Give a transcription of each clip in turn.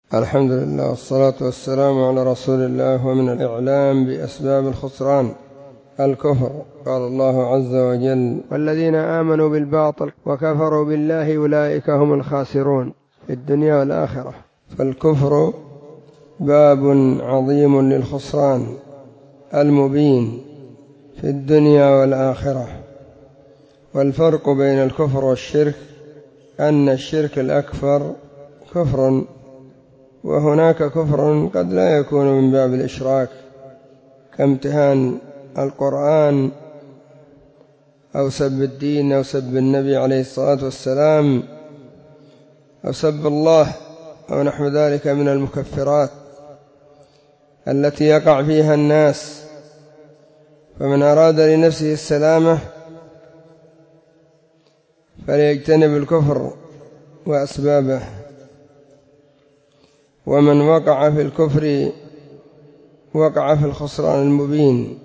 الحمد لله والصلاة والسلام على رسول الله. ومن الإعلام بأسباب الخسران الكفر، قال الله عز وجل: والذين آمنوا بالباطل وكفروا بالله أولئك هم الخاسرون في الدنيا والآخرة. فالكفر باب عظيم للخسران المبين في الدنيا والآخرة. والفرق بين الكفر والشرك أن الشرك الأكبر كفر، وهناك كفر قد لا يكون من باب الإشراك كامتهان القرآن أو سب الدين أو سب النبي عليه الصلاة والسلام أو سب الله أو نحو ذلك من المكفرات التي يقع فيها الناس. فمن أراد لنفسه السلامة فليجتنب الكفر وأسبابه، ومن وقع في الكفر وقع في الخسران المبين،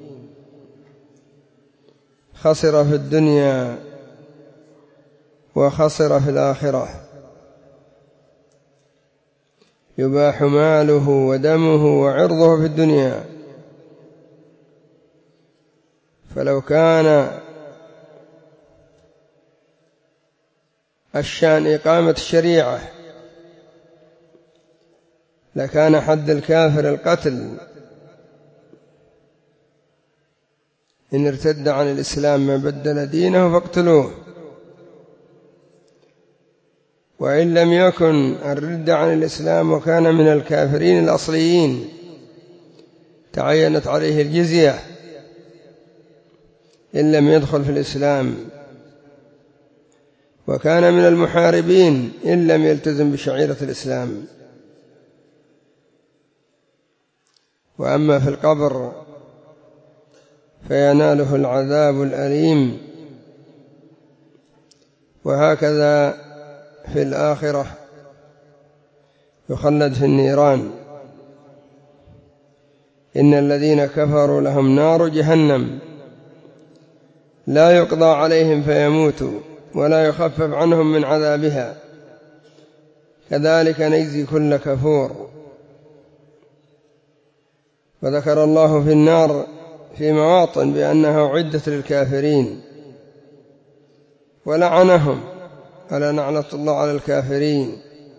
خسر في الدنيا وخسر في الآخرة. يباح ماله ودمه وعرضه في الدنيا، فلو كان الشأن إقامة الشريعة لكان حد الكافر القتل إن ارتد عن الإسلام من بدل دينه فاقتلوه. وإن لم يكن الرد عن الإسلام وكان من الكافرين الأصليين تعينت عليه الجزية إن لم يدخل في الإسلام، وكان من المحاربين إن لم يلتزم بشعيرة الإسلام. وأما في القبر فيناله العذاب الأليم، وهكذا في الآخرة يخلد في النيران. إن الذين كفروا لهم نار جهنم لا يقضى عليهم فيموتوا ولا يخفف عنهم من عذابها كذلك نجزي كل كفور. وذكر الله في النار في مواطن بأنها أعدت للكافرين ولعنهم، ألا لعنة الله على الكافرين.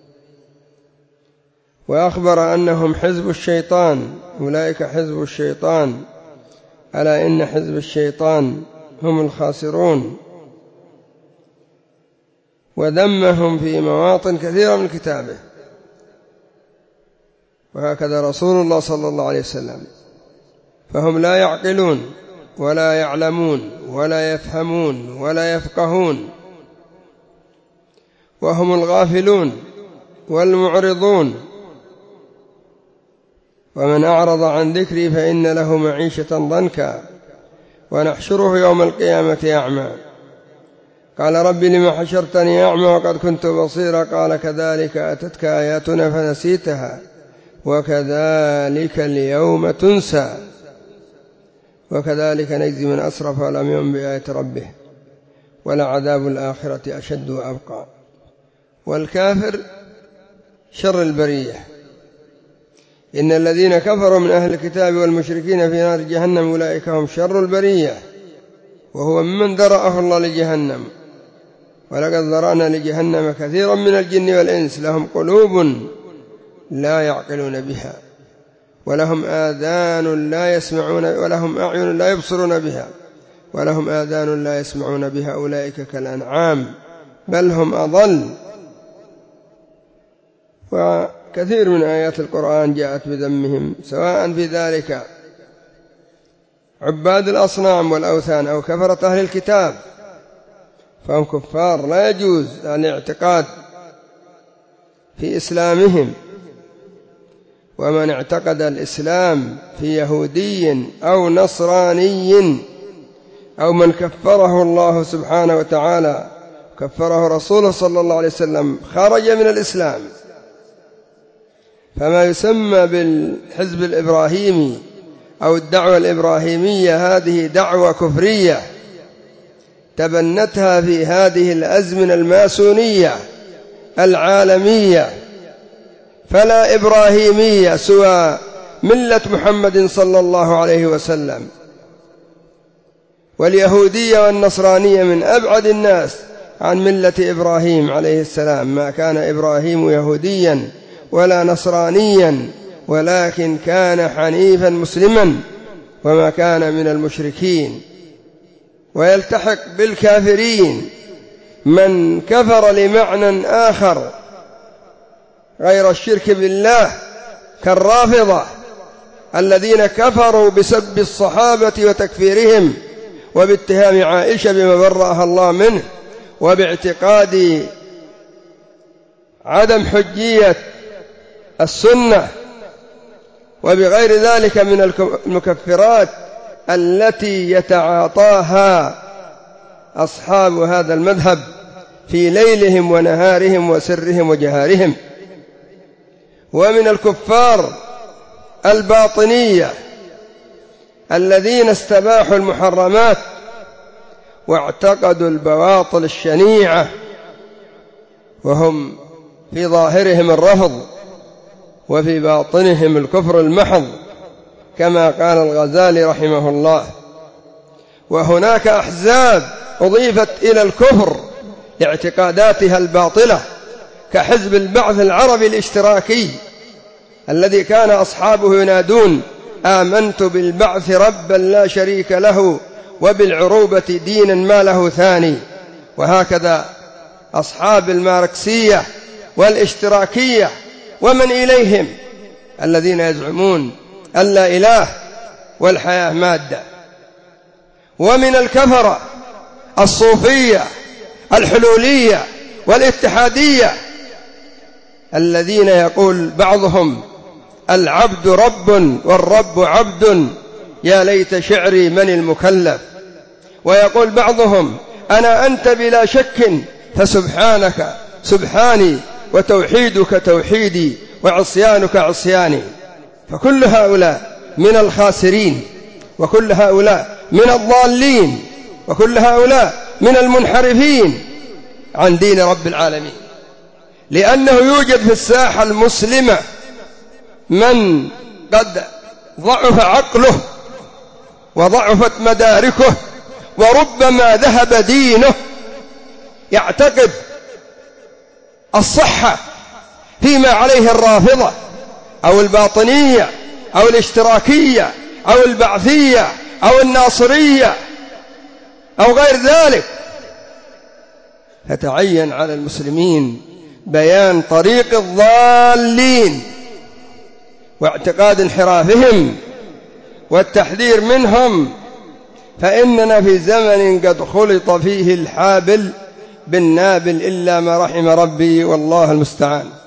وأخبر أنهم حزب الشيطان، أولئك حزب الشيطان، ألا إن حزب الشيطان هم الخاسرون. وذمهم في مواطن كثيرة من كتابه. وهكذا رسول الله صلى الله عليه وسلم. فهم لا يعقلون ولا يعلمون ولا يفهمون ولا يفقهون، وهم الغافلون والمعرضون. ومن أعرض عن ذكري فإن له معيشة ضنكا ونحشره يوم القيامة أعمى. قال رب لم حشرتني أعمى وقد كنت بصيرا قال كذلك أتتك آياتنا فنسيتها وكذلك اليوم تنسى. وكذلك نجزي من أسرف ولم يؤمن بآية ربه ولعذاب الآخرة أشد وأبقى. والكافر شر البرية. إن الذين كفروا من أهل الكتاب والمشركين في نار جهنم أولئك هم شر البرية، وهو ممن ذرأه الله لجهنم. ولقد ذرأنا لجهنم كثيرا من الجن والإنس لهم قلوب لا يعقلون بها ولهم آذان لا يسمعون ولهم أعين لا يبصرون بها ولهم آذان لا يسمعون بها أولئك كالأنعام بل هم أضل. وكثير من آيات القرآن جاءت بذمهم، سواء في ذلك عباد الأصنام والأوثان أو كفرة أهل الكتاب، فهم كفار لا يجوز الاعتقاد في إسلامهم. ومن اعتقد الإسلام في يهودي أو نصراني أو من كفره الله سبحانه وتعالى كفره رسوله صلى الله عليه وسلم خرج من الإسلام. فما يسمى بالحزب الإبراهيمي أو الدعوة الإبراهيمية هذه دعوة كفرية تبنتها في هذه الأزمنة الماسونية العالمية، فلا إبراهيمية سوى ملة محمد صلى الله عليه وسلم، واليهودية والنصرانية من أبعد الناس عن ملة إبراهيم عليه السلام. ما كان إبراهيم يهوديا ولا نصرانيا، ولكن كان حنيفا مسلما وما كان من المشركين. ويلتحق بالكافرين من كفر لمعنى آخر غير الشرك بالله، كالرافضة الذين كفروا بسب الصحابة وتكفيرهم وباتهام عائشة بما برأها الله منه، وباعتقاد عدم حجية السنة، وبغير ذلك من المكفرات التي يتعاطاها أصحاب هذا المذهب في ليلهم ونهارهم وسرهم وجهارهم. ومن الكفار الباطنية الذين استباحوا المحرمات واعتقدوا البواطل الشنيعة، وهم في ظاهرهم الرفض وفي باطنهم الكفر المحض، كما قال الغزالي رحمه الله. وهناك أحزاب أضيفت إلى الكفر لاعتقاداتها الباطلة، كحزب البعث العربي الاشتراكي الذي كان أصحابه ينادون: آمنت بالبعث ربا لا شريك له وبالعروبة دينا ما له ثاني. وهكذا أصحاب الماركسية والاشتراكية ومن إليهم الذين يزعمون أن لا إله والحياة مادة. ومن الكفرة الصوفية الحلولية والاتحادية الذين يقول بعضهم: العبد رب والرب عبد، يا ليت شعري من المكلف. ويقول بعضهم: أنا أنت بلا شك، فسبحانك سبحاني، وتوحيدك توحيدي، وعصيانك عصياني. فكل هؤلاء من الخاسرين، وكل هؤلاء من الضالين، وكل هؤلاء من المنحرفين عن دين رب العالمين، لأنه يوجد في الساحة المسلمة من قد ضعف عقله وضعفت مداركه وربما ذهب دينه، يعتقد الصحة فيما عليه الرافضة أو الباطنية أو الاشتراكية أو البعثية أو الناصرية أو غير ذلك. فتعين على المسلمين بيان طريق الضالين واعتقاد انحرافهم والتحذير منهم، فإننا في زمن قد خلط فيه الحابل بالنابل إلا ما رحم ربي، والله المستعان.